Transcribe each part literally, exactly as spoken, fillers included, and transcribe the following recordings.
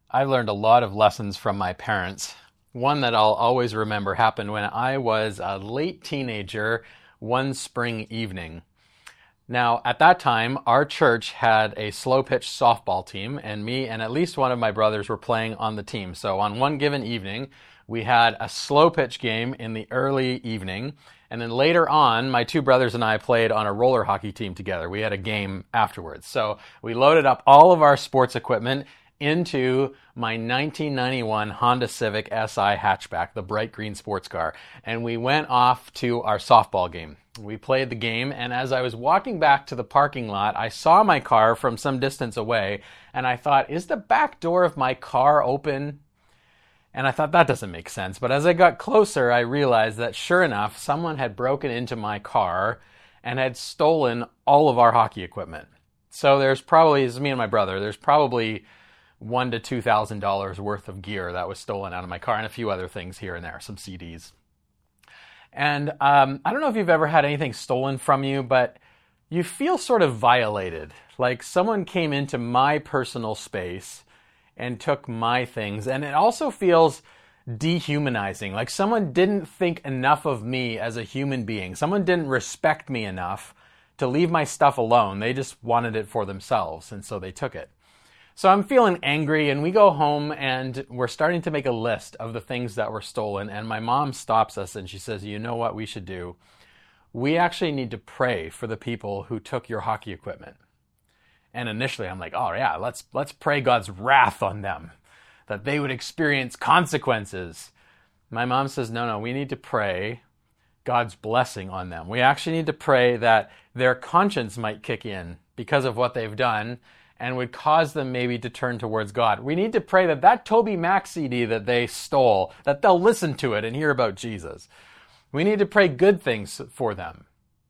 I learned a lot of lessons from my parents. One that I'll always remember happened when I was a late teenager one spring evening. Now, at that time, our church had a slow pitch softball team, and me and at least one of my brothers were playing on the team. So on one given evening, we had a slow pitch game in the early evening, and then later on, my two brothers and I played on a roller hockey team together. We had a game afterwards. So we loaded up all of our sports equipment into my nineteen ninety-one Honda Civic S I hatchback, the bright green sports car, and we went off to our softball game. We played the game, and as I was walking back to the parking lot, I saw my car from some distance away, and I thought, is the back door of my car open? And I thought, that doesn't make sense. But as I got closer, I realized that sure enough, someone had broken into my car and had stolen all of our hockey equipment. So there's probably, it's me and my brother, there's probably one to two thousand dollars worth of gear that was stolen out of my car, and a few other things here and there, some C Ds. And um, I don't know if you've ever had anything stolen from you, but you feel sort of violated, like someone came into my personal space and took my things. And it also feels dehumanizing, like someone didn't think enough of me as a human being. Someone didn't respect me enough to leave my stuff alone. They just wanted it for themselves, and so they took it. So I'm feeling angry, and we go home and we're starting to make a list of the things that were stolen. And my mom stops us and she says, you know what we should do? We actually need to pray for the people who took your hockey equipment. And initially I'm like, oh yeah, let's let's pray God's wrath on them, that they would experience consequences. My mom says, no, no, we need to pray God's blessing on them. We actually need to pray that their conscience might kick in because of what they've done, and would cause them maybe to turn towards God. We need to pray that that Toby Mac C D that they stole, that they'll listen to it and hear about Jesus. We need to pray good things for them.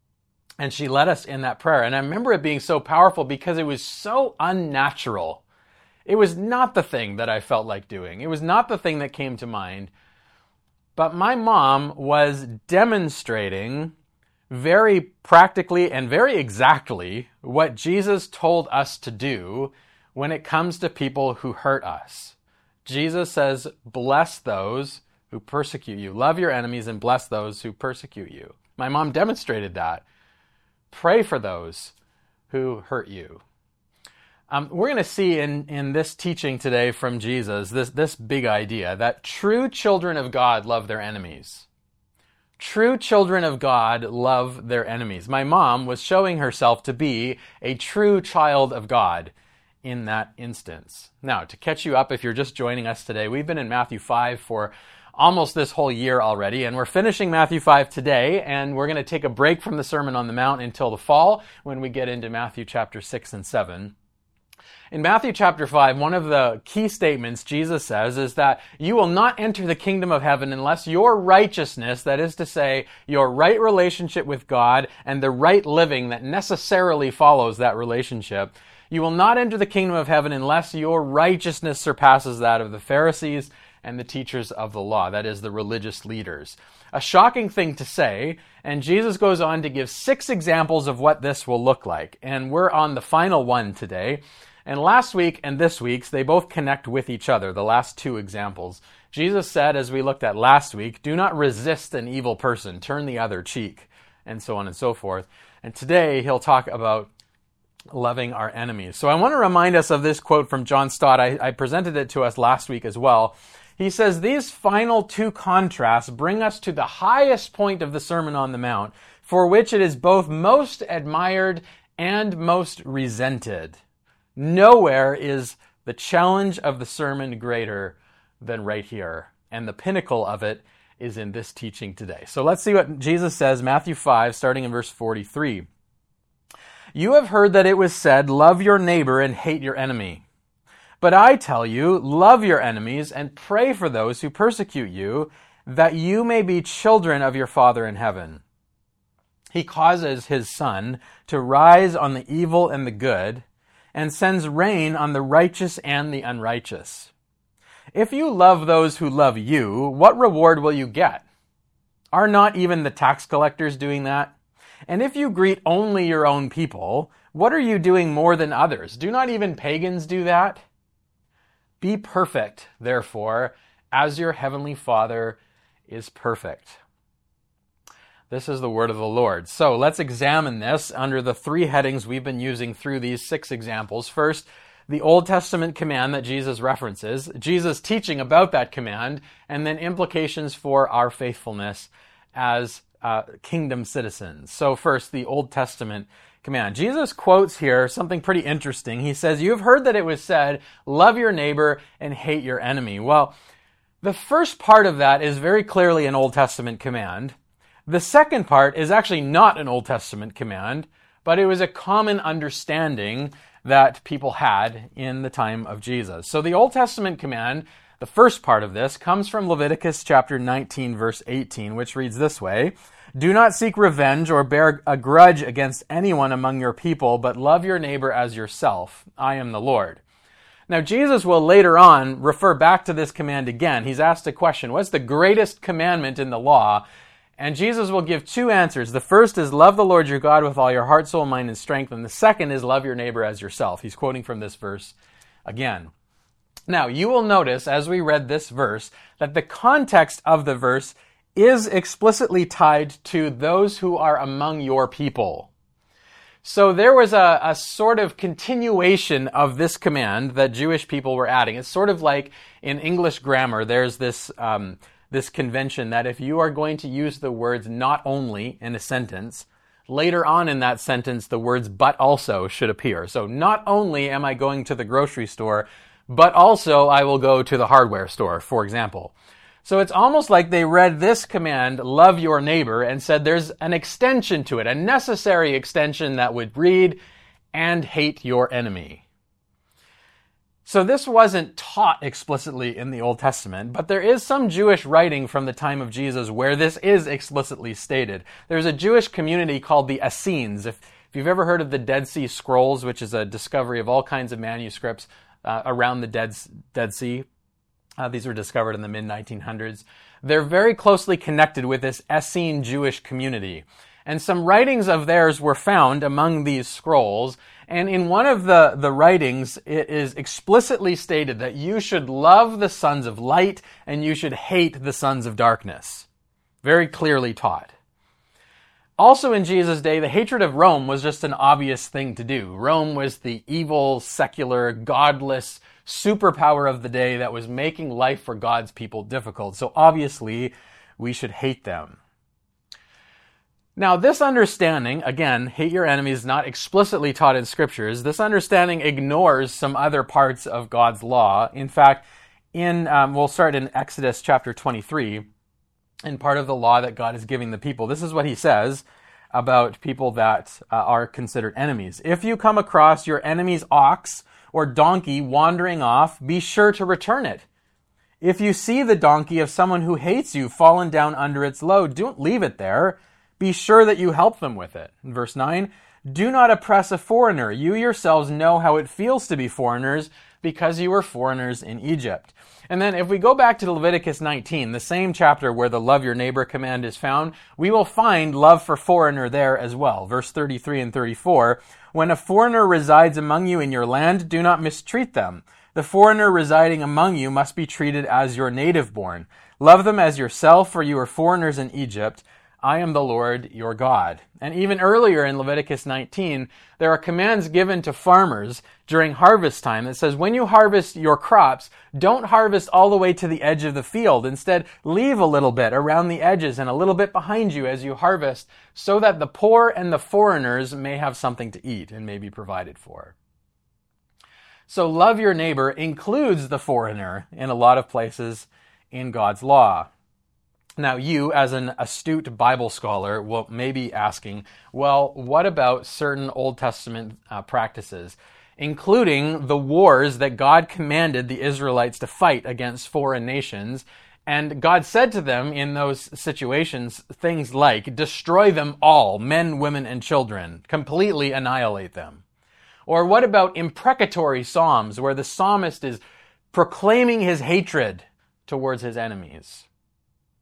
And she led us in that prayer. And I remember it being so powerful because it was so unnatural. It was not the thing that I felt like doing. It was not the thing that came to mind. But my mom was demonstrating very practically and very exactly what Jesus told us to do when it comes to people who hurt us. Jesus says, bless those who persecute you. Love your enemies and bless those who persecute you. My mom demonstrated that. Pray for those who hurt you. Um, we're going to see in, in this teaching today from Jesus, this, this big idea that true children of God love their enemies. True children of God love their enemies. My mom was showing herself to be a true child of God in that instance. Now, to catch you up, if you're just joining us today, we've been in Matthew five for almost this whole year already, and we're finishing Matthew five today, and we're going to take a break from the Sermon on the Mount until the fall when we get into Matthew chapter six and seven. In Matthew chapter five, one of the key statements Jesus says is that you will not enter the kingdom of heaven unless your righteousness, that is to say, your right relationship with God and the right living that necessarily follows that relationship, you will not enter the kingdom of heaven unless your righteousness surpasses that of the Pharisees and the teachers of the law, that is, the religious leaders. A shocking thing to say, and Jesus goes on to give six examples of what this will look like. And we're on the final one today. And last week and this week's, they both connect with each other, the last two examples. Jesus said, as we looked at last week, do not resist an evil person, turn the other cheek, and so on and so forth. And today he'll talk about loving our enemies. So I want to remind us of this quote from John Stott. I, I presented it to us last week as well. He says, these final two contrasts bring us to the highest point of the Sermon on the Mount, for which it is both most admired and most resented. Nowhere is the challenge of the sermon greater than right here. And the pinnacle of it is in this teaching today. So let's see what Jesus says, Matthew five, starting in verse forty-three. You have heard that it was said, love your neighbor and hate your enemy. But I tell you, love your enemies and pray for those who persecute you, that you may be children of your Father in heaven. He causes his sun to rise on the evil and the good, and sends rain on the righteous and the unrighteous. If you love those who love you, what reward will you get? Are not even the tax collectors doing that? And if you greet only your own people, what are you doing more than others? Do not even pagans do that? Be perfect, therefore, as your heavenly Father is perfect. This is the word of the Lord. So let's examine this under the three headings we've been using through these six examples. First, the Old Testament command that Jesus references, Jesus' teaching about that command, and then implications for our faithfulness as uh, kingdom citizens. So first, the Old Testament command. Jesus quotes here something pretty interesting. He says, "You have heard that it was said, love your neighbor and hate your enemy." Well, the first part of that is very clearly an Old Testament command. The second part is actually not an Old Testament command, but it was a common understanding that people had in the time of Jesus. So the Old Testament command, the first part of this, comes from Leviticus chapter nineteen, verse eighteen, which reads this way: "Do not seek revenge or bear a grudge against anyone among your people, but love your neighbor as yourself. I am the Lord." Now, Jesus will later on refer back to this command again. He's asked a question: what's the greatest commandment in the law? And Jesus will give two answers. The first is love the Lord your God with all your heart, soul, mind, and strength. And the second is love your neighbor as yourself. He's quoting from this verse again. Now, you will notice as we read this verse that the context of the verse is explicitly tied to those who are among your people. So there was a, a sort of continuation of this command that Jewish people were adding. It's sort of like in English grammar, there's this um, this convention that if you are going to use the words "not only" in a sentence, later on in that sentence, the words "but also" should appear. So not only am I going to the grocery store, but also I will go to the hardware store, for example. So it's almost like they read this command, love your neighbor, and said there's an extension to it, a necessary extension that would read, and hate your enemy. So this wasn't taught explicitly in the Old Testament, but there is some Jewish writing from the time of Jesus where this is explicitly stated. There's a Jewish community called the Essenes. If, if you've ever heard of the Dead Sea Scrolls, which is a discovery of all kinds of manuscripts uh, around the Dead, Dead Sea, Uh, these were discovered in the mid nineteen hundreds. They're very closely connected with this Essene Jewish community. And some writings of theirs were found among these scrolls. And in one of the, the writings, it is explicitly stated that you should love the sons of light and you should hate the sons of darkness. Very clearly taught. Also in Jesus' day, the hatred of Rome was just an obvious thing to do. Rome was the evil, secular, godless superpower of the day that was making life for God's people difficult. So obviously, we should hate them. Now, this understanding, again, hate your enemies, not explicitly taught in scriptures. This understanding ignores some other parts of God's law. In fact, in um, we'll start in Exodus chapter twenty-three, in part of the law that God is giving the people. This is what he says about people that uh, are considered enemies. "If you come across your enemy's ox or donkey wandering off, be sure to return it. If you see the donkey of someone who hates you fallen down under its load, don't leave it there. Be sure that you help them with it." In verse nine, "Do not oppress a foreigner. You yourselves know how it feels to be foreigners because you were foreigners in Egypt." And then if we go back to Leviticus nineteen, the same chapter where the love your neighbor command is found, we will find love for foreigner there as well. Verse thirty-three and thirty-four, "When a foreigner resides among you in your land, do not mistreat them. The foreigner residing among you must be treated as your native born. Love them as yourself, for you are foreigners in Egypt. I am the Lord your God." And even earlier in Leviticus nineteen, there are commands given to farmers during harvest time that says when you harvest your crops, don't harvest all the way to the edge of the field. Instead, leave a little bit around the edges and a little bit behind you as you harvest so that the poor and the foreigners may have something to eat and may be provided for. So love your neighbor includes the foreigner in a lot of places in God's law. Now, you, as an astute Bible scholar, will may be asking, well, what about certain Old Testament uh, practices, including the wars that God commanded the Israelites to fight against foreign nations? And God said to them in those situations things like, destroy them all, men, women, and children, completely annihilate them. Or what about imprecatory psalms, where the psalmist is proclaiming his hatred towards his enemies?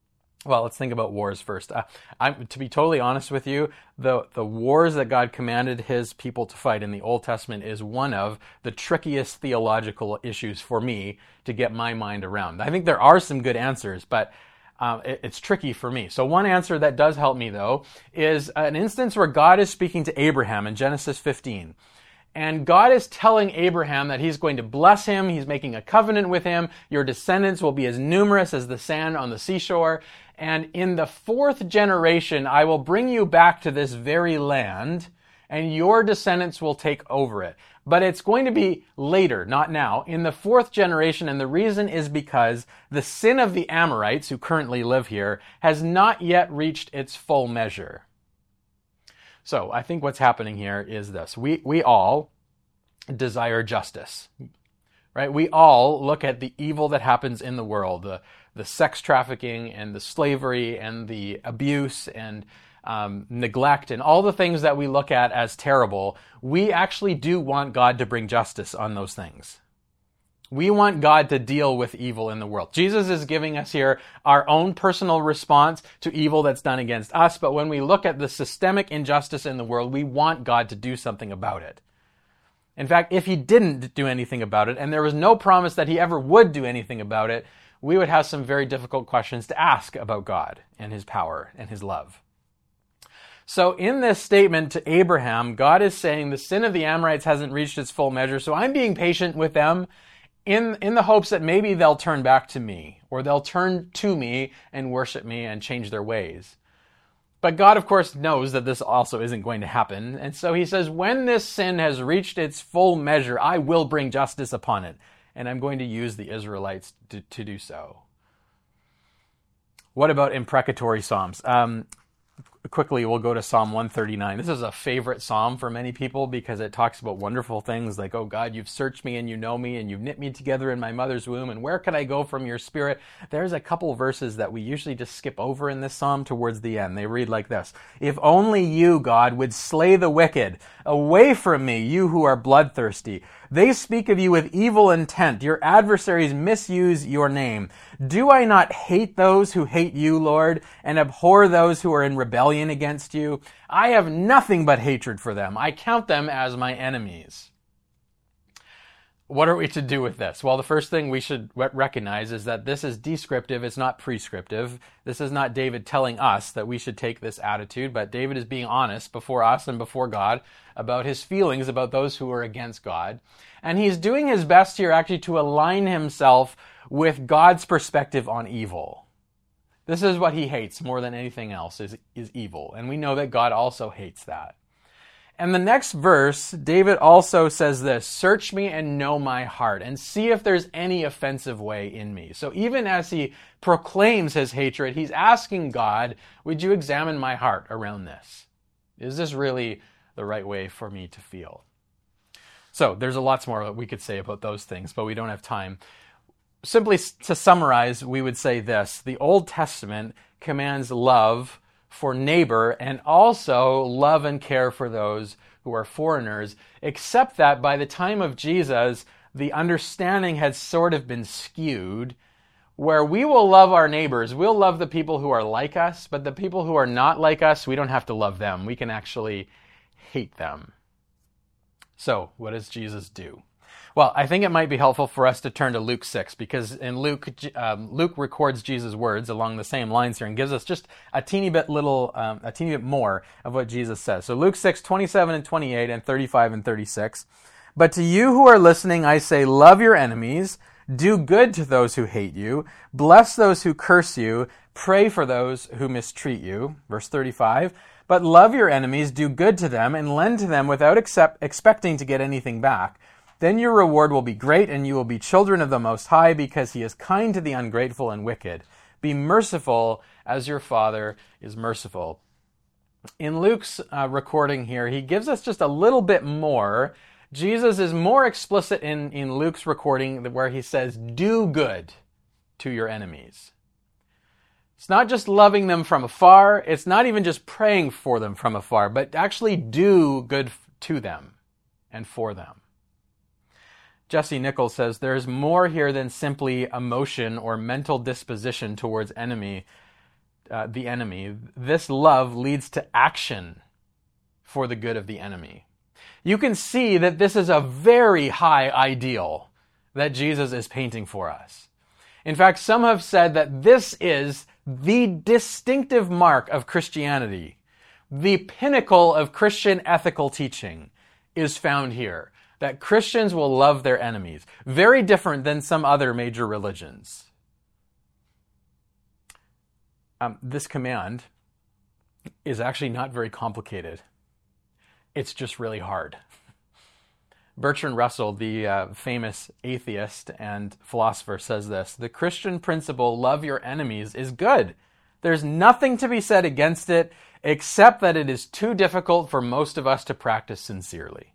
Well, let's think about wars first. Uh, I'm, to be totally honest with you, the, the wars that God commanded his people to fight in the Old Testament is one of the trickiest theological issues for me to get my mind around. I think there are some good answers, but uh, it, it's tricky for me. So one answer that does help me, though, is an instance where God is speaking to Abraham in Genesis fifteen. And God is telling Abraham that he's going to bless him. He's making a covenant with him. Your descendants will be as numerous as the sand on the seashore. And in the fourth generation, I will bring you back to this very land, and your descendants will take over it. But it's going to be later, not now, in the fourth generation. And the reason is because the sin of the Amorites, who currently live here, has not yet reached its full measure. So I think what's happening here is this. We we all desire justice, right? We all look at the evil that happens in the world, the, the sex trafficking and the slavery and the abuse and um, neglect and all the things that we look at as terrible. We actually do want God to bring justice on those things. We want God to deal with evil in the world. Jesus is giving us here our own personal response to evil that's done against us. But when we look at the systemic injustice in the world, we want God to do something about it. In fact, if he didn't do anything about it, and there was no promise that he ever would do anything about it, we would have some very difficult questions to ask about God and his power and his love. So in this statement to Abraham, God is saying the sin of the Amorites hasn't reached its full measure, so I'm being patient with them in, in the hopes that maybe they'll turn back to me, or they'll turn to me and worship me and change their ways. But God, of course, knows that this also isn't going to happen. And so he says, when this sin has reached its full measure, I will bring justice upon it. And I'm going to use the Israelites to, to do so. What about imprecatory psalms? Um, quickly, we'll go to Psalm one thirty-nine. This is a favorite psalm for many people because it talks about wonderful things like, oh God, you've searched me and you know me and you've knit me together in my mother's womb. And where can I go from your spirit? There's a couple verses that we usually just skip over in this psalm towards the end. They read like this. If only you, God, would slay the wicked. Away from me, you who are bloodthirsty. They speak of you with evil intent. Your adversaries misuse your name. Do I not hate those who hate you, Lord, and abhor those who are in rebellion against you? I have nothing but hatred for them. I count them as my enemies. What are we to do with this? Well, the first thing we should recognize is that this is descriptive. It's not prescriptive. This is not David telling us that we should take this attitude, but David is being honest before us and before God about his feelings about those who are against God. And he's doing his best here actually to align himself with God's perspective on evil. This is what he hates more than anything else, is, is evil. And we know that God also hates that. And the next verse, David also says this, search me and know my heart and see if there's any offensive way in me. So even as he proclaims his hatred, he's asking God, would you examine my heart around this? Is this really the right way for me to feel? So there's a lot more that we could say about those things, but we don't have time. Simply to summarize, we would say this, the Old Testament commands love for neighbor and also love and care for those who are foreigners, except that by the time of Jesus, the understanding had sort of been skewed, where we will love our neighbors. We'll love the people who are like us, but the people who are not like us, we don't have to love them. We can actually hate them. So, what does Jesus do? Well, I think it might be helpful for us to turn to Luke six, because in Luke, um, Luke records Jesus' words along the same lines here and gives us just a teeny bit little, um, a teeny bit more of what Jesus says. So Luke six, twenty-seven and twenty-eight and thirty-five and thirty-six. But to you who are listening, I say, love your enemies, do good to those who hate you, bless those who curse you, pray for those who mistreat you. Verse thirty-five. But love your enemies, do good to them, and lend to them without accept, expecting to get anything back. Then your reward will be great, and you will be children of the Most High, because he is kind to the ungrateful and wicked. Be merciful as your Father is merciful. In Luke's uh, recording here, he gives us just a little bit more. Jesus is more explicit in, in Luke's recording where he says, do good to your enemies. It's not just loving them from afar. It's not even just praying for them from afar, but actually do good to them and for them. Jesse Nichols says, there's more here than simply emotion or mental disposition towards enemy. uh, the enemy, this love leads to action for the good of the enemy. You can see that this is a very high ideal that Jesus is painting for us. In fact, some have said that this is the distinctive mark of Christianity. The pinnacle of Christian ethical teaching is found here, that Christians will love their enemies. Very different than some other major religions. Um, this command is actually not very complicated. It's just really hard. Bertrand Russell, the uh, famous atheist and philosopher, says this: the Christian principle, love your enemies, is good. There's nothing to be said against it, except that it is too difficult for most of us to practice sincerely.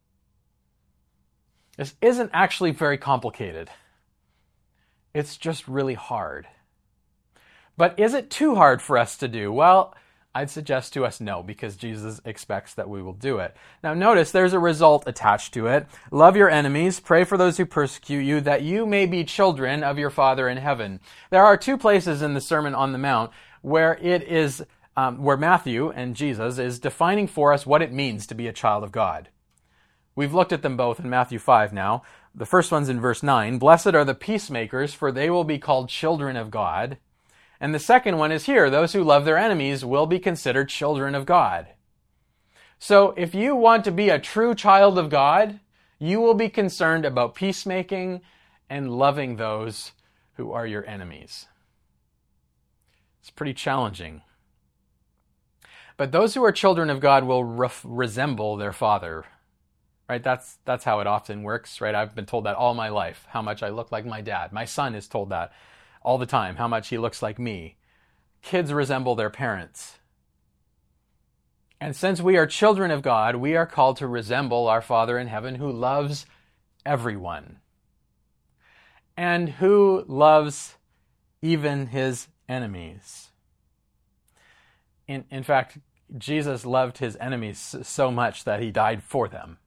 This isn't actually very complicated. It's just really hard. But is it too hard for us to do? Well, I'd suggest to us no, because Jesus expects that we will do it. Now notice there's a result attached to it. Love your enemies, pray for those who persecute you, that you may be children of your Father in heaven. There are two places in the Sermon on the Mount where it is, um, where Matthew and Jesus is defining for us what it means to be a child of God. We've looked at them both in Matthew five now. The first one's in verse nine. Blessed are the peacemakers, for they will be called children of God. And the second one is here. Those who love their enemies will be considered children of God. So if you want to be a true child of God, you will be concerned about peacemaking and loving those who are your enemies. It's pretty challenging. But those who are children of God will re- resemble their Father. Right? That's that's how it often works, right? I've been told that all my life, how much I look like my dad. My son is told that all the time, how much he looks like me. Kids resemble their parents. And since we are children of God, we are called to resemble our Father in heaven, who loves everyone and who loves even his enemies. In, in fact, Jesus loved his enemies so much that he died for them.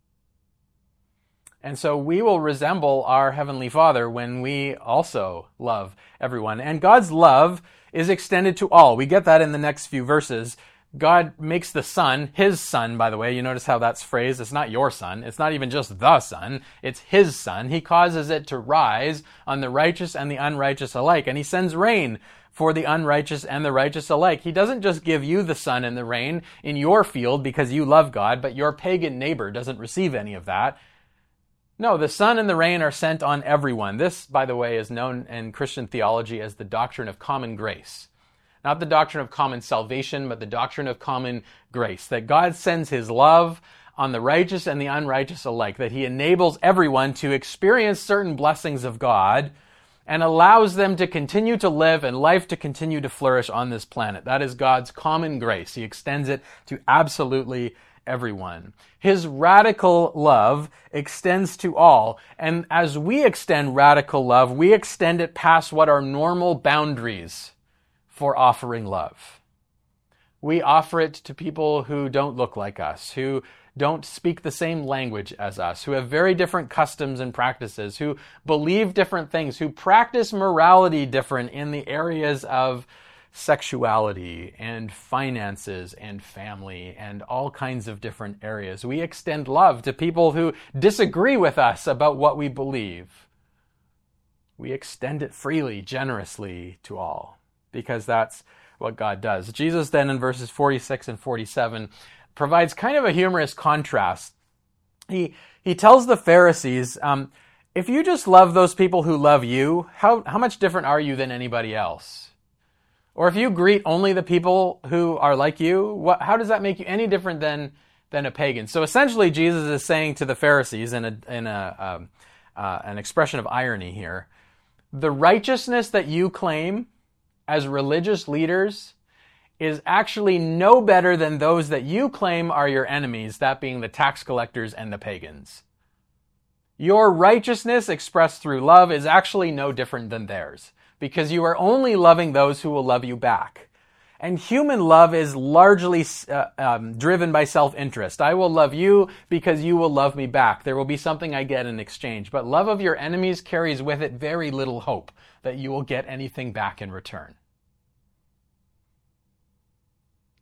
And so we will resemble our Heavenly Father when we also love everyone. And God's love is extended to all. We get that in the next few verses. God makes the Son, his Son, by the way. You notice how that's phrased. It's not your Son. It's not even just the Son. It's his Son. He causes it to rise on the righteous and the unrighteous alike. And he sends rain for the unrighteous and the righteous alike. He doesn't just give you the sun and the rain in your field because you love God, but your pagan neighbor doesn't receive any of that. No, the sun and the rain are sent on everyone. This, by the way, is known in Christian theology as the doctrine of common grace. Not the doctrine of common salvation, but the doctrine of common grace. That God sends his love on the righteous and the unrighteous alike. That he enables everyone to experience certain blessings of God and allows them to continue to live and life to continue to flourish on this planet. That is God's common grace. He extends it to absolutely everyone. His radical love extends to all. And as we extend radical love, we extend it past what are normal boundaries for offering love. We offer it to people who don't look like us, who don't speak the same language as us, who have very different customs and practices, who believe different things, who practice morality different in the areas of sexuality and finances and family and all kinds of different areas. We extend love to people who disagree with us about what we believe. We extend it freely, generously to all, because that's what God does. Jesus then in verses forty-six and forty-seven provides kind of a humorous contrast. He he tells the Pharisees, um, if you just love those people who love you, how, how much different are you than anybody else? Or if you greet only the people who are like you, what, how does that make you any different than, than a pagan? So essentially, Jesus is saying to the Pharisees in a in a um, uh, an expression of irony here, the righteousness that you claim as religious leaders is actually no better than those that you claim are your enemies, that being the tax collectors and the pagans. Your righteousness expressed through love is actually no different than theirs, because you are only loving those who will love you back. And human love is largely uh, um, driven by self-interest. I will love you because you will love me back. There will be something I get in exchange. But love of your enemies carries with it very little hope that you will get anything back in return.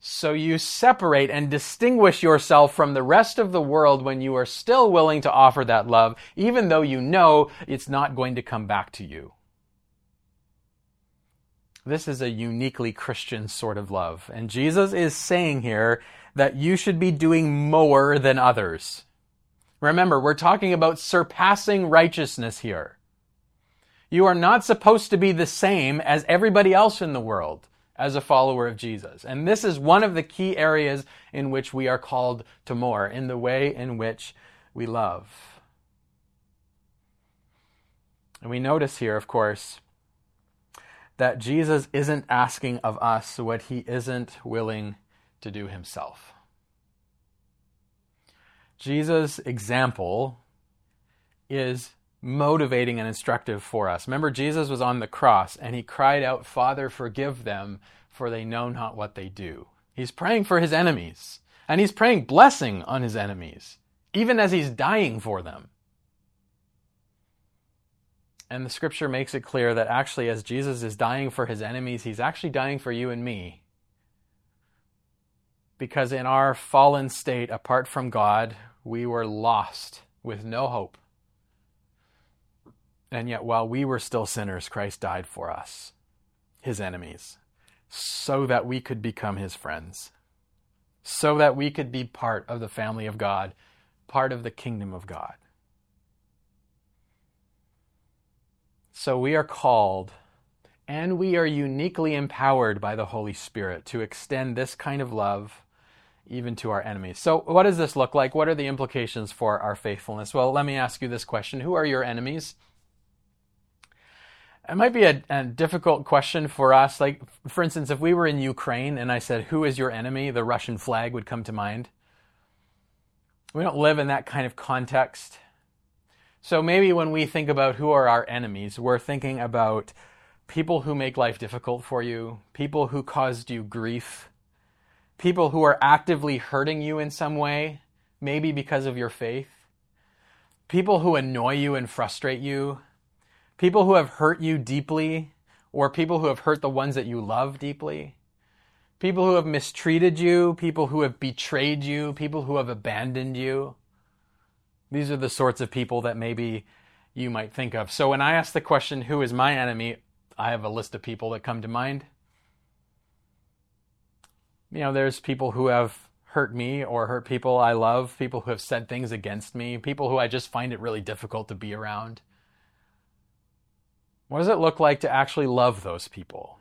So you separate and distinguish yourself from the rest of the world when you are still willing to offer that love, even though you know it's not going to come back to you. This is a uniquely Christian sort of love. And Jesus is saying here that you should be doing more than others. Remember, we're talking about surpassing righteousness here. You are not supposed to be the same as everybody else in the world as a follower of Jesus. And this is one of the key areas in which we are called to more, in the way in which we love. And we notice here, of course, that Jesus isn't asking of us what he isn't willing to do himself. Jesus' example is motivating and instructive for us. Remember, Jesus was on the cross and he cried out, "Father, forgive them, for they know not what they do." He's praying for his enemies, and he's praying blessing on his enemies, even as he's dying for them. And the scripture makes it clear that actually, as Jesus is dying for his enemies, he's actually dying for you and me. Because in our fallen state, apart from God, we were lost with no hope. And yet, while we were still sinners, Christ died for us, his enemies, so that we could become his friends, so that we could be part of the family of God, part of the kingdom of God. So we are called, and we are uniquely empowered by the Holy Spirit to extend this kind of love even to our enemies. So what does this look like? What are the implications for our faithfulness? Well, let me ask you this question. Who are your enemies? It might be a, a difficult question for us. Like, for instance, if we were in Ukraine and I said, "Who is your enemy?" the Russian flag would come to mind. We don't live in that kind of context. So maybe when we think about who are our enemies, we're thinking about people who make life difficult for you, people who caused you grief, people who are actively hurting you in some way, maybe because of your faith, people who annoy you and frustrate you, people who have hurt you deeply, or people who have hurt the ones that you love deeply, people who have mistreated you, people who have betrayed you, people who have abandoned you. These are the sorts of people that maybe you might think of. So when I ask the question, "Who is my enemy?" I have a list of people that come to mind. You know, there's people who have hurt me or hurt people I love, people who have said things against me, people who I just find it really difficult to be around. What does it look like to actually love those people?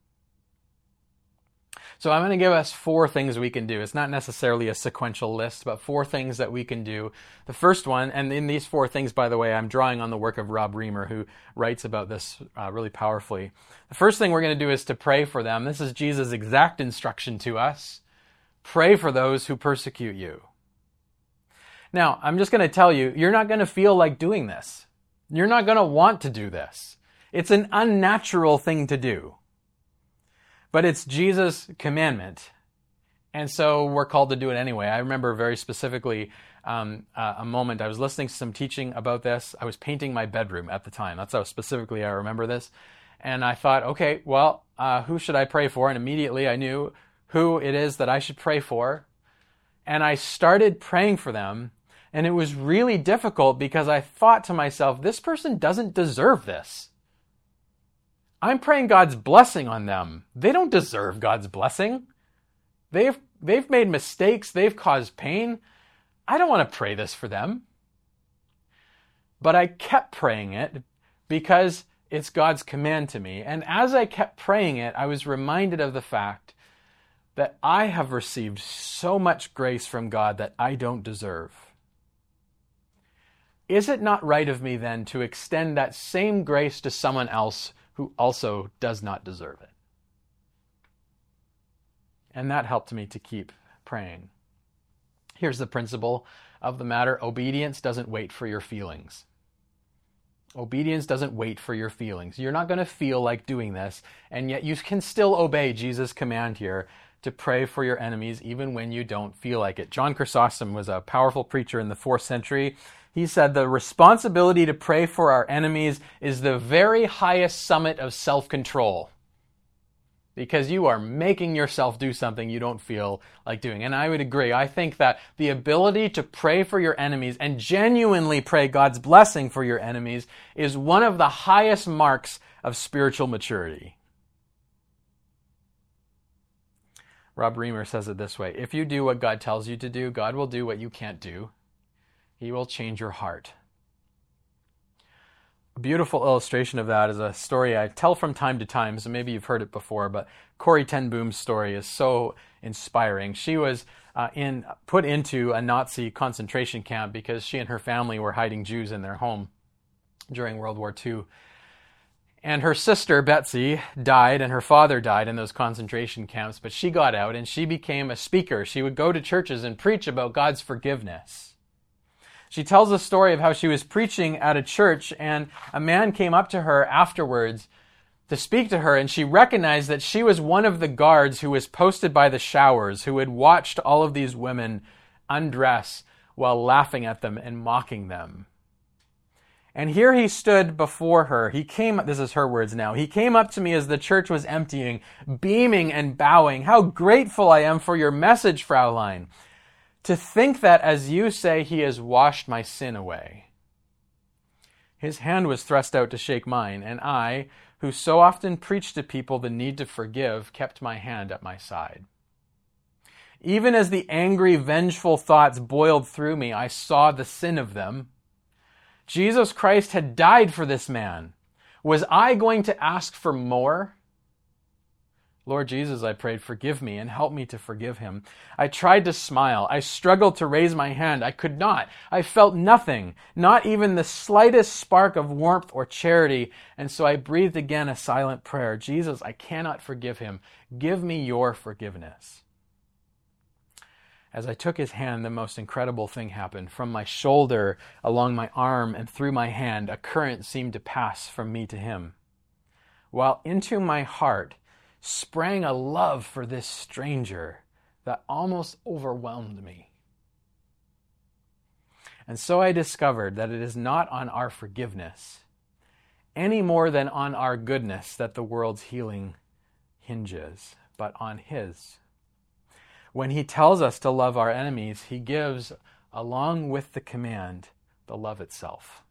So I'm going to give us four things we can do. It's not necessarily a sequential list, but four things that we can do. The first one, and in these four things, by the way, I'm drawing on the work of Rob Reimer, who writes about this uh, really powerfully. The first thing we're going to do is to pray for them. This is Jesus' exact instruction to us. Pray for those who persecute you. Now, I'm just going to tell you, you're not going to feel like doing this. You're not going to want to do this. It's an unnatural thing to do. But it's Jesus' commandment. And so we're called to do it anyway. I remember very specifically um, uh, a moment, I was listening to some teaching about this. I was painting my bedroom at the time. That's how specifically I remember this. And I thought, okay, well, uh, who should I pray for? And immediately I knew who it is that I should pray for. And I started praying for them. And it was really difficult because I thought to myself, this person doesn't deserve this. I'm praying God's blessing on them. They don't deserve God's blessing. They've, they've made mistakes. They've caused pain. I don't want to pray this for them. But I kept praying it because it's God's command to me. And as I kept praying it, I was reminded of the fact that I have received so much grace from God that I don't deserve. Is it not right of me then to extend that same grace to someone else who also does not deserve it? And that helped me to keep praying. Here's the principle of the matter. Obedience doesn't wait for your feelings. Obedience doesn't wait for your feelings. You're not going to feel like doing this, and yet you can still obey Jesus' command here to pray for your enemies even when you don't feel like it. John Chrysostom was a powerful preacher in the fourth century. He said the responsibility to pray for our enemies is the very highest summit of self-control. because you are making yourself do something you don't feel like doing. And I would agree. I think that the ability to pray for your enemies and genuinely pray God's blessing for your enemies is one of the highest marks of spiritual maturity. Rob Reimer says it this way: if you do what God tells you to do, God will do what you can't do. He will change your heart. A beautiful illustration of that is a story I tell from time to time, so maybe you've heard it before, but Corrie ten Boom's story is so inspiring. She was uh, in put into a Nazi concentration camp because she and her family were hiding Jews in their home during World War Two. And her sister, Betsy, died, and her father died in those concentration camps, but she got out and she became a speaker. She would go to churches and preach about God's forgiveness. She tells a story of how she was preaching at a church, and a man came up to her afterwards to speak to her, and she recognized that she was one of the guards who was posted by the showers, who had watched all of these women undress while laughing at them and mocking them. And here he stood before her. He came, this is her words now, he came up to me as the church was emptying, beaming and bowing. "How grateful I am for your message, Fraulein. To think that, as you say, he has washed my sin away." His hand was thrust out to shake mine, and I, who so often preach to people the need to forgive, kept my hand at my side. Even as the angry, vengeful thoughts boiled through me, I saw the sin of them. Jesus Christ had died for this man. Was I going to ask for more? "Lord Jesus," I prayed, "forgive me and help me to forgive him." I tried to smile. I struggled to raise my hand. I could not. I felt nothing, not even the slightest spark of warmth or charity. And so I breathed again a silent prayer. "Jesus, I cannot forgive him. Give me your forgiveness." As I took his hand, the most incredible thing happened. From my shoulder, along my arm, and through my hand, a current seemed to pass from me to him, while into my heart sprang a love for this stranger that almost overwhelmed me. And so I discovered that it is not on our forgiveness, any more than on our goodness, that the world's healing hinges, but on his. When he tells us to love our enemies, he gives, along with the command, the love itself.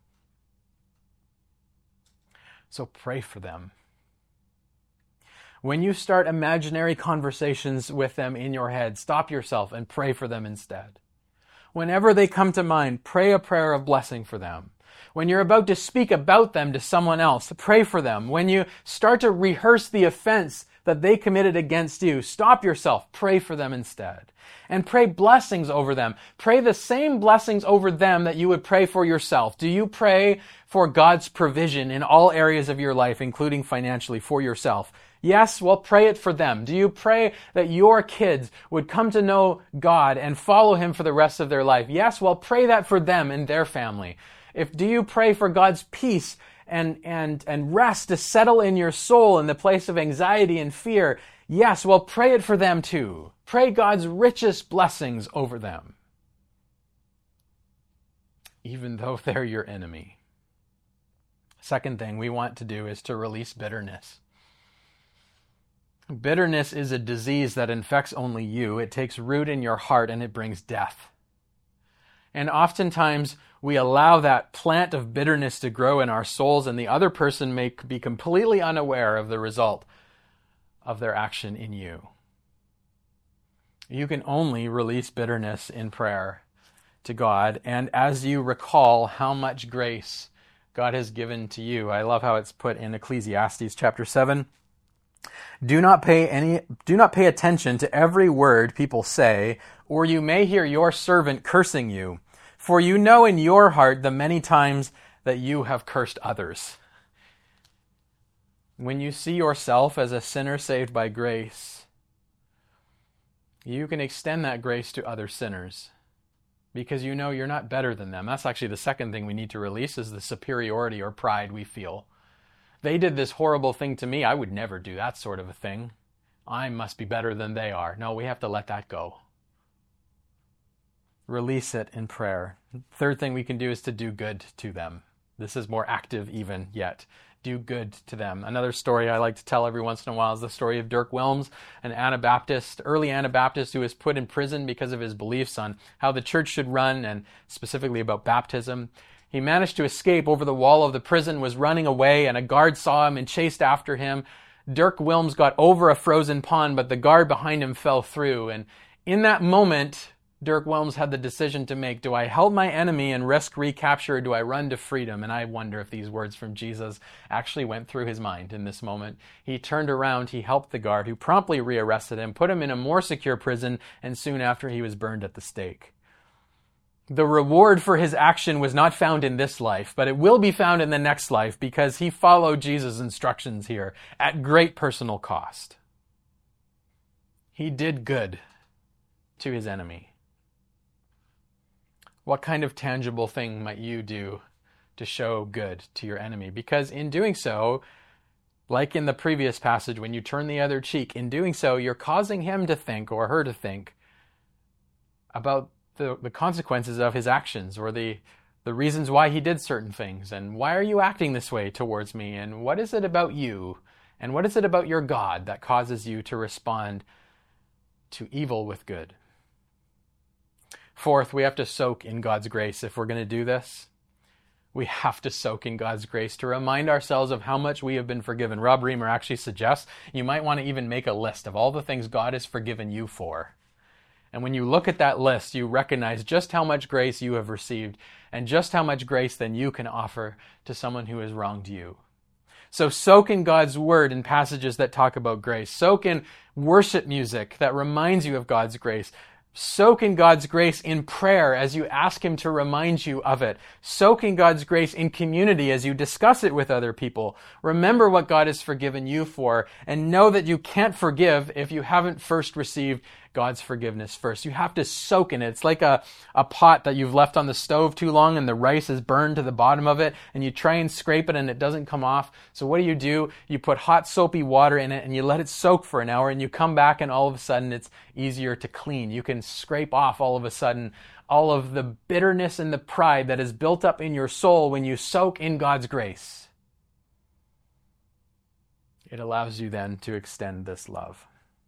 So pray for them. When you start imaginary conversations with them in your head, stop yourself and pray for them instead. Whenever they come to mind, pray a prayer of blessing for them. When you're about to speak about them to someone else, pray for them. When you start to rehearse the offense that they committed against you, stop yourself, pray for them instead. And pray blessings over them. Pray the same blessings over them that you would pray for yourself. Do you pray for God's provision in all areas of your life, including financially, for yourself? Yes, well, pray it for them. Do you pray that your kids would come to know God and follow him for the rest of their life? Yes, well, pray that for them and their family. If do you pray for God's peace and, and, and rest to settle in your soul in the place of anxiety and fear? Yes, well, pray it for them too. Pray God's richest blessings over them, even though they're your enemy. Second thing we want to do is to release bitterness. Bitterness is a disease that infects only you. It takes root in your heart and it brings death. And oftentimes we allow that plant of bitterness to grow in our souls, and the other person may be completely unaware of the result of their action in you. You can only release bitterness in prayer to God, and as you recall how much grace God has given to you. I love how it's put in Ecclesiastes chapter seven. Do not pay any, do not pay attention to every word people say, or you may hear your servant cursing you. For you know in your heart the many times that you have cursed others. When you see yourself as a sinner saved by grace, you can extend that grace to other sinners because you know you're not better than them. That's actually the second thing we need to release, is the superiority or pride we feel. They did this horrible thing to me. I would never do that sort of a thing. I must be better than they are. No, we have to let that go. Release it in prayer. Third thing we can do is to do good to them. This is more active even yet. do good to them. Another story I like to tell every once in a while is the story of Dirk Wilms, an Anabaptist, early Anabaptist who was put in prison because of his beliefs on how the church should run and specifically about baptism. He managed to escape over the wall of the prison, was running away, and a guard saw him and chased after him. Dirk Wilms got over a frozen pond, but the guard behind him fell through. And in that moment, Dirk Wilms had the decision to make. Do I help my enemy and risk recapture, or do I run to freedom? And I wonder if these words from Jesus actually went through his mind in this moment. He turned around, he helped the guard, who promptly rearrested him, put him in a more secure prison, and soon after he was burned at the stake. The reward for his action was not found in this life, but it will be found in the next life because he followed Jesus' instructions here at great personal cost. He did good to his enemy. What kind of tangible thing might you do to show good to your enemy? Because in doing so, like in the previous passage, when you turn the other cheek, in doing so, you're causing him to think or her to think about the, the consequences of his actions or the, the reasons why he did certain things. And why are you acting this way towards me? And what is it about you? And what is it about your God that causes you to respond to evil with good? Fourth, we have to soak in God's grace if we're going to do this. We have to soak in God's grace to remind ourselves of how much we have been forgiven. Rob Reimer actually suggests you might want to even make a list of all the things God has forgiven you for. And when you look at that list, you recognize just how much grace you have received and just how much grace then you can offer to someone who has wronged you. So soak in God's word in passages that talk about grace. Soak in worship music that reminds you of God's grace. Soak in God's grace in prayer as you ask him to remind you of it. Soak in God's grace in community as you discuss it with other people. Remember what God has forgiven you for, and know that you can't forgive if you haven't first received God's forgiveness first. You have to soak in it. It's like a, a pot that you've left on the stove too long and the rice is burned to the bottom of it, and you try and scrape it and it doesn't come off. So what do you do? You put hot soapy water in it and you let it soak for an hour, and you come back and all of a sudden it's easier to clean. You can scrape off all of a sudden all of the bitterness and the pride that is built up in your soul when you soak in God's grace. It allows you then to extend this love.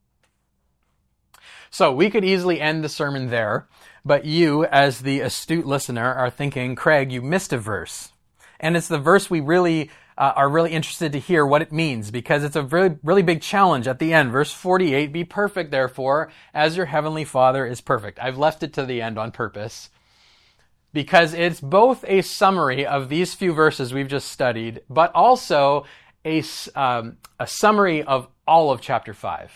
So we could easily end the sermon there, but you, as the astute listener, are thinking, Craig, you missed a verse. And it's the verse we really uh, are really interested to hear what it means, because it's a really, really big challenge at the end. Verse forty-eight, be perfect, therefore, as your heavenly Father is perfect. I've left it to the end on purpose, because it's both a summary of these few verses we've just studied, but also a, um, a summary of all of chapter five.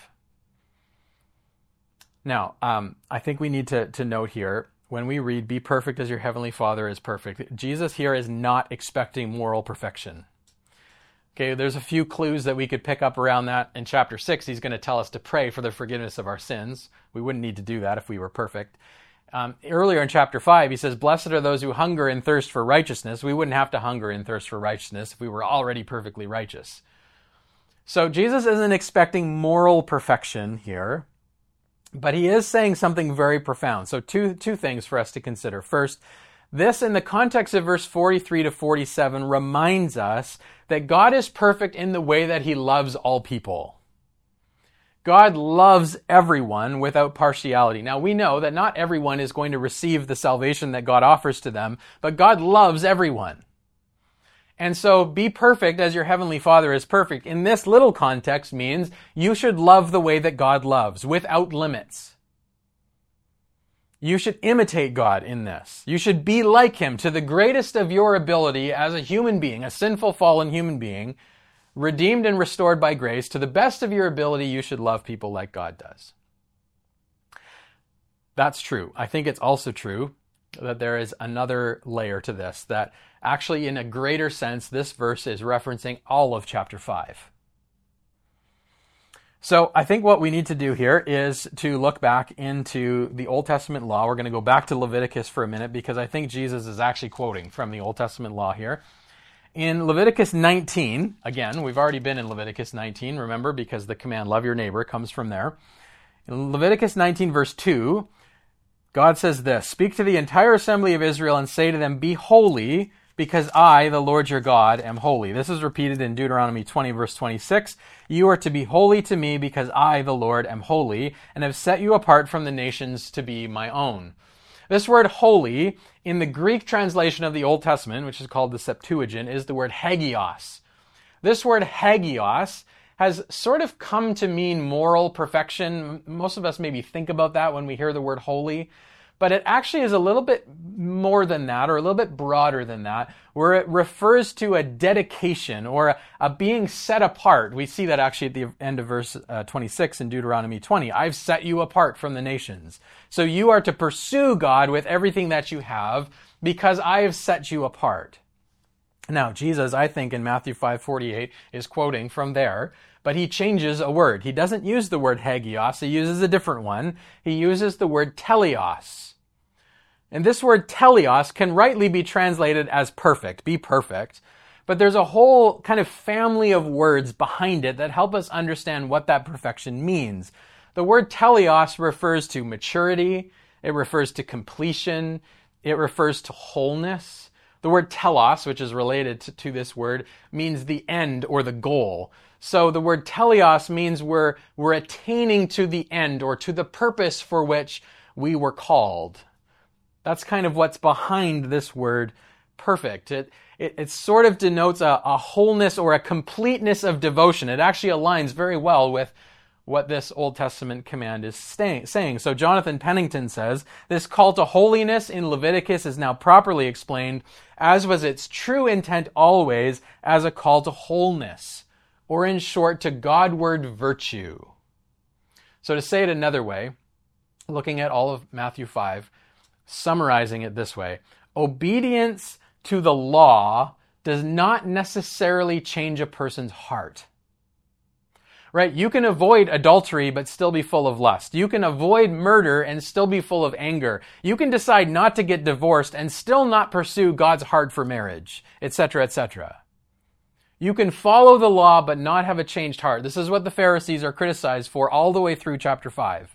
Now, um, I think we need to, to note here, when we read, be perfect as your heavenly Father is perfect, Jesus here is not expecting moral perfection. Okay, there's a few clues that we could pick up around that. In chapter six, he's going to tell us to pray for the forgiveness of our sins. We wouldn't need to do that if we were perfect. Um, earlier in chapter five, he says, blessed are those who hunger and thirst for righteousness. We wouldn't have to hunger and thirst for righteousness if we were already perfectly righteous. So Jesus isn't expecting moral perfection here, but he is saying something very profound. So two, two things for us to consider. First, this in the context of verse forty-three to forty-seven reminds us that God is perfect in the way that he loves all people. God loves everyone without partiality. Now we know that not everyone is going to receive the salvation that God offers to them, but God loves everyone. And so be perfect as your heavenly Father is perfect. In this little context means you should love the way that God loves, without limits. You should imitate God in this. You should be like him to the greatest of your ability as a human being, a sinful, fallen human being, redeemed and restored by grace. To the best of your ability, you should love people like God does. That's true. I think it's also true that there is another layer to this, that actually in a greater sense, this verse is referencing all of chapter five. So I think what we need to do here is to look back into the Old Testament law. We're going to go back to Leviticus for a minute, because I think Jesus is actually quoting from the Old Testament law here. In Leviticus nineteen, again, we've already been in Leviticus nineteen, remember, because the command, love your neighbor, comes from there. In Leviticus nineteen, verse two, God says this, speak to the entire assembly of Israel and say to them, be holy, because I, the Lord your God, am holy. This is repeated in Deuteronomy twenty, verse twenty-six. You are to be holy to me because I, the Lord, am holy, and have set you apart from the nations to be my own. This word holy, in the Greek translation of the Old Testament, which is called the Septuagint, is the word hagios. This word hagios has sort of come to mean moral perfection. Most of us maybe think about that when we hear the word holy, but it actually is a little bit more than that, or a little bit broader than that, where it refers to a dedication or a, a being set apart. We see that actually at the end of verse uh, twenty-six in Deuteronomy twenty. I've set you apart from the nations. So you are to pursue God with everything that you have because I have set you apart. Now, Jesus, I think in Matthew five forty-eight is quoting from there, but he changes a word. He doesn't use the word hagios. He uses a different one. He uses the word teleos. And this word teleos can rightly be translated as perfect, be perfect. But there's a whole kind of family of words behind it that help us understand what that perfection means. The word teleos refers to maturity. It refers to completion. It refers to wholeness. The word telos, which is related to, to this word, means the end or the goal. So the word teleos means we're, we're attaining to the end or to the purpose for which we were called. That's kind of what's behind this word perfect. It, it, it sort of denotes a, a wholeness or a completeness of devotion. It actually aligns very well with what this Old Testament command is stay, saying. So Jonathan Pennington says, this call to holiness in Leviticus is now properly explained, as was its true intent always, as a call to wholeness, or in short, to Godward virtue. So to say it another way, looking at all of Matthew five, summarizing it this way, obedience to the law does not necessarily change a person's heart. Right? You can avoid adultery but still be full of lust. You can avoid murder and still be full of anger. You can decide not to get divorced and still not pursue God's heart for marriage, et cetera, et cetera. You can follow the law but not have a changed heart. This is what the Pharisees are criticized for all the way through chapter five.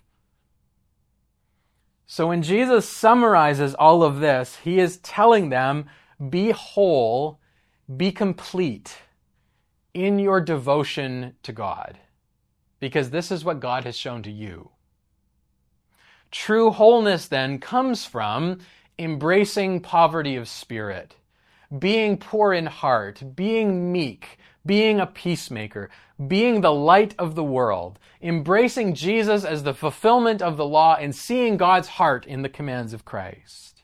So when Jesus summarizes all of this, he is telling them, be whole, be complete in your devotion to God, because this is what God has shown to you. True wholeness then comes from embracing poverty of spirit, being poor in heart, being meek, being a peacemaker, being the light of the world, embracing Jesus as the fulfillment of the law, and seeing God's heart in the commands of Christ.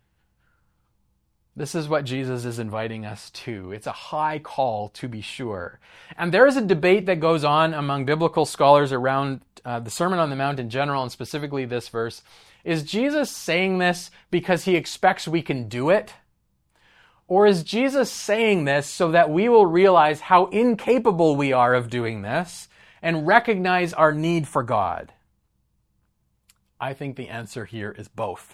This is what Jesus is inviting us to. It's a high call, to be sure. And there is a debate that goes on among biblical scholars around uh, the Sermon on the Mount in general, and specifically this verse. Is Jesus saying this because he expects we can do it? Or is Jesus saying this so that we will realize how incapable we are of doing this and recognize our need for God? I think the answer here is both.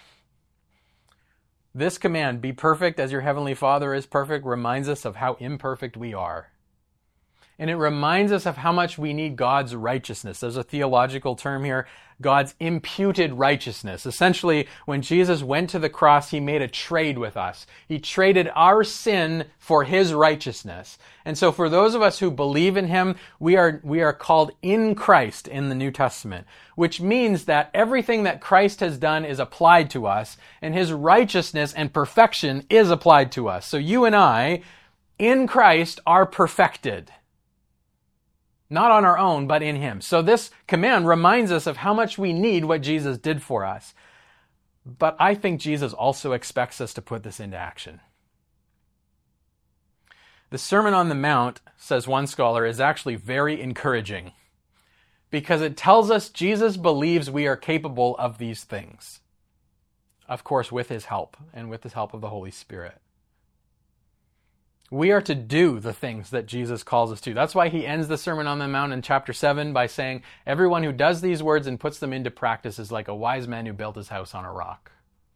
This command, be perfect as your heavenly Father is perfect, reminds us of how imperfect we are. And it reminds us of how much we need God's righteousness. There's a theological term here, God's imputed righteousness. Essentially, when Jesus went to the cross, he made a trade with us. He traded our sin for his righteousness. And so for those of us who believe in him, we are, we are called in Christ in the New Testament, which means that everything that Christ has done is applied to us, and his righteousness and perfection is applied to us. So you and I, in Christ, are perfected. Not on our own, but in him. So this command reminds us of how much we need what Jesus did for us. But I think Jesus also expects us to put this into action. The Sermon on the Mount, says one scholar, is actually very encouraging because it tells us Jesus believes we are capable of these things. Of course, with his help and with the help of the Holy Spirit. We are to do the things that Jesus calls us to. That's why he ends the Sermon on the Mount in chapter seven by saying, everyone who does these words and puts them into practice is like a wise man who built his house on a rock.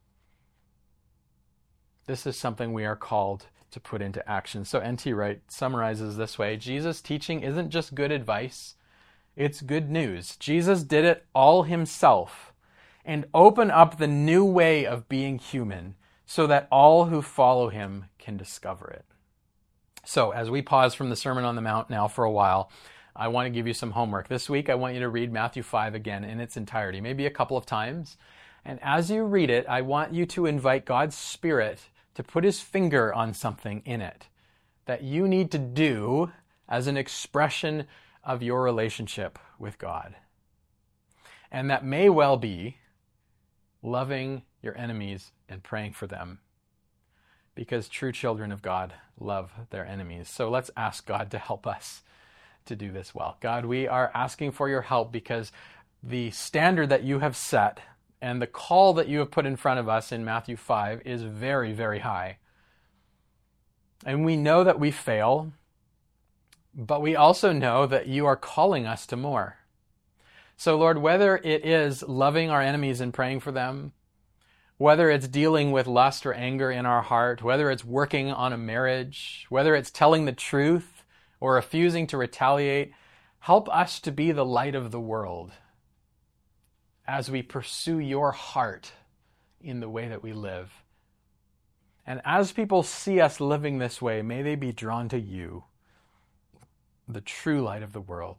This is something we are called to put into action. So N T Wright summarizes this way, Jesus' teaching isn't just good advice, it's good news. Jesus did it all himself and opened up the new way of being human so that all who follow him can discover it. So as we pause from the Sermon on the Mount now for a while, I want to give you some homework. This week, I want you to read Matthew five again in its entirety, maybe a couple of times. And as you read it, I want you to invite God's Spirit to put his finger on something in it that you need to do as an expression of your relationship with God. And that may well be loving your enemies and praying for them, because true children of God love their enemies. So let's ask God to help us to do this well. God, we are asking for your help because the standard that you have set and the call that you have put in front of us in Matthew five is very, very high. And we know that we fail, but we also know that you are calling us to more. So Lord, whether it is loving our enemies and praying for them, whether it's dealing with lust or anger in our heart, whether it's working on a marriage, whether it's telling the truth or refusing to retaliate, help us to be the light of the world as we pursue your heart in the way that we live. And as people see us living this way, may they be drawn to you, the true light of the world,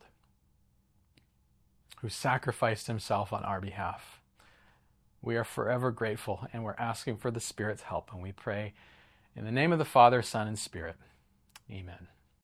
who sacrificed himself on our behalf. We are forever grateful, and we're asking for the Spirit's help, and we pray in the name of the Father, Son, and Spirit. Amen.